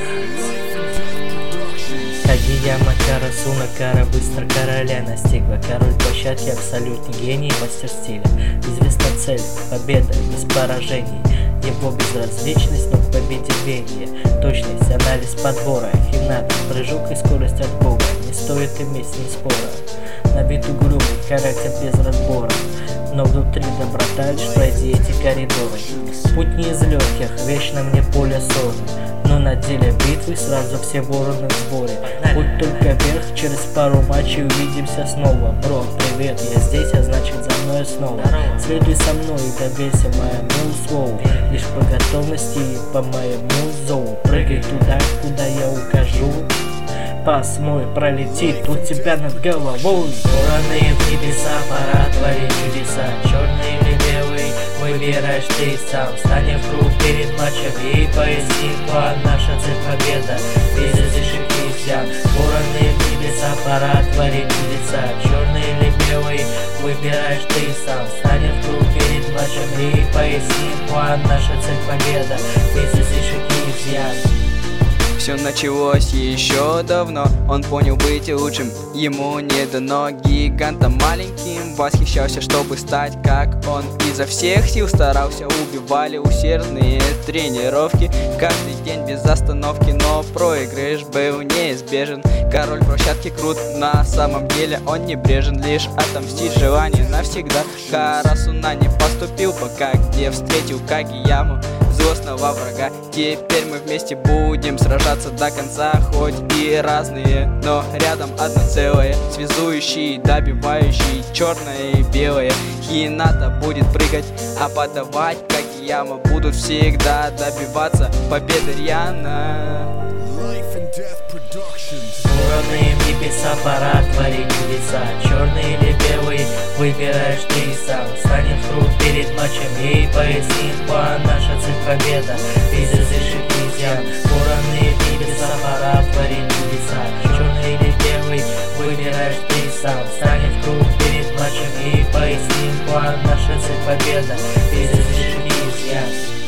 Кагияма Карасуна, Кара быстро короля настигла. Король площадки, абсолютный гений, мастер стиля. Известна цель, победа без поражений. Его безразличность, но к победе рвение. Точность, анализ подбора, финал, прыжок и скорость от бога. Не стоит иметь с ним спора. На вид угрюмый, характер без разбора, но внутри доброта, лишь пройди эти коридоры. Путь не из легких, вечно мне поле ссоры, но на деле битвы сразу все вороны в сборе. Путь только вверх, через пару матчей увидимся снова. Бро, привет, я здесь, а значит за мной снова. Следуй со мной и добейся моему слову. Лишь по готовности и по моему зову. Прыгай туда, куда я укажу. Пас мой пролетит у тебя над головой. Стороны в небеса, пора творить чудеса. Черный или белый, выбираешь ты сам. Встань в круг перед матчем и поясни, наша цель победа. Без ошибки взят. Стороны в небеса, пора творить чудеса. Черный или белый, выбираешь ты сам. Встань в круг перед матчем и поясни, наша цель победа. Без ошибки взят. Все началось еще давно, он понял быть лучшим, ему не дано. Гигантом маленьким восхищался, чтобы стать как он. Изо всех сил старался, убивали усердные тренировки. Каждый день без остановки, но проигрыш был неизбежен. Король площадки крут, на самом деле он небрежен. Лишь отомстить желание навсегда. Карасуна не поступил пока, где встретил Кагияму, злостного врага. Теперь мы вместе будем сражаться до конца, хоть и разные, но рядом одно целое, связующий, добивающий, черное и белое. Хината будет прыгать, а подавать Кагияма будут всегда добиваться победы рьяно. Стороны в небеса, пора творить чудеса. Черный или белый, выбираешь ты сам. Встань в круг перед матчем и поясни, наша цель победа. Без ошибки взят. Стороны в небеса, пора творить чудеса. Черный или белый, выбираешь ты сам. Встань в круг перед матчем и поясни, наша цель победа. Без ошибки взят.